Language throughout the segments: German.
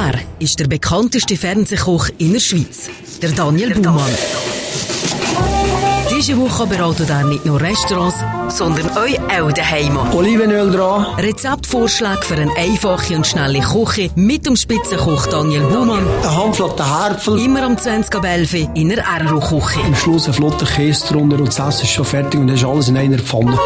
Wer ist der bekannteste Fernsehkoch in der Schweiz? Der Daniel Baumann. Diese Woche beratet er nicht nur Restaurants, sondern euch auch daheim. Olivenöl dran. Rezeptvorschläge für eine einfache und schnelle Küche mit dem Spitzenkoch Daniel Baumann. Ein handflotter Härpfel. Immer um 20.11 Uhr in der RRO-Küche. Am Schluss ein flotter Käse drunter und das Essen ist schon fertig und dann ist alles in einer Pfanne.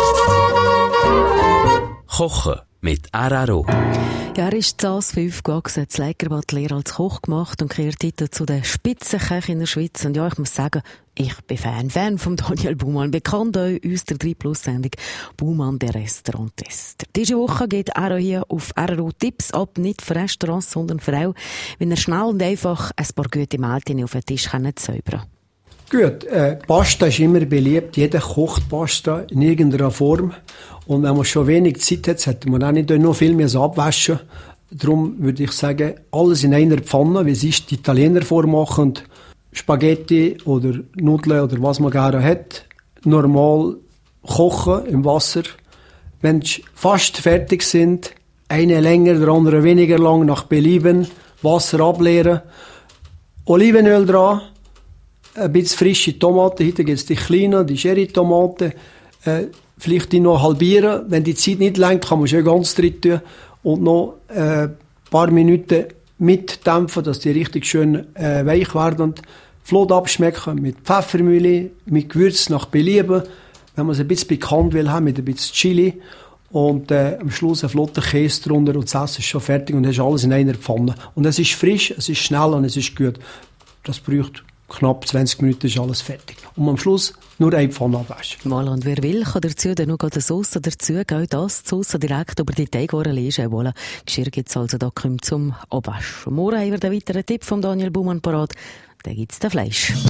Kochen mit RRO. Ja, er ist das 5 gewachsen, das Lägerbad Lehre als Koch gemacht und gehört heute zu den Spitzenköchen in der Schweiz. Und ja, ich muss sagen, ich bin Fan von Daniel Baumann. Bekannt euch aus der 3+-Sendung Baumann, der Restauranttester. Diese Woche geht er hier auf RRO Tipps ab, nicht für Restaurants, sondern für auch, wenn er schnell und einfach ein paar gute Mahlzeiten auf den Tisch säubern kann. Gut, Pasta ist immer beliebt. Jeder kocht Pasta in irgendeiner Form. Und wenn man schon wenig Zeit hat, sollte man auch nicht noch viel mehr abwaschen. Darum würde ich sagen, alles in einer Pfanne, wie es ist, die Italiener vormachen. Spaghetti oder Nudeln oder was man gerne hat. Normal kochen im Wasser. Wenn sie fast fertig sind, eine länger, der andere weniger lang, nach Belieben. Wasser ableeren. Olivenöl dran. Ein bisschen frische Tomaten. Heute gibt es die kleinen, die Cherry-Tomaten. Vielleicht die noch halbieren. Wenn die Zeit nicht lenkt, kann man schon ganz drin tun. Und noch ein paar Minuten mitdämpfen, dass die richtig schön weich werden. Flott abschmecken mit Pfeffermühle, mit Gewürz nach Belieben. Wenn man es ein bisschen bekannt will, haben mit ein bisschen Chili. Und am Schluss ein flotter Käse drunter und das Essen ist schon fertig und hast alles in einer Pfanne. Und es ist frisch, es ist schnell und es ist gut. Das braucht knapp 20 Minuten, ist alles fertig. Und am Schluss nur eine Pfanne abwaschen. Mal, und wer will, kann dazu dann noch eine Sauce dazu geben. Das die Sauce direkt über die Teigwaren lesen. Voilà. Geschirr gibt es also da zum Abwaschen. Morgen haben wir den weiteren Tipp von Daniel Baumann parat. Da gibt es Fleisch.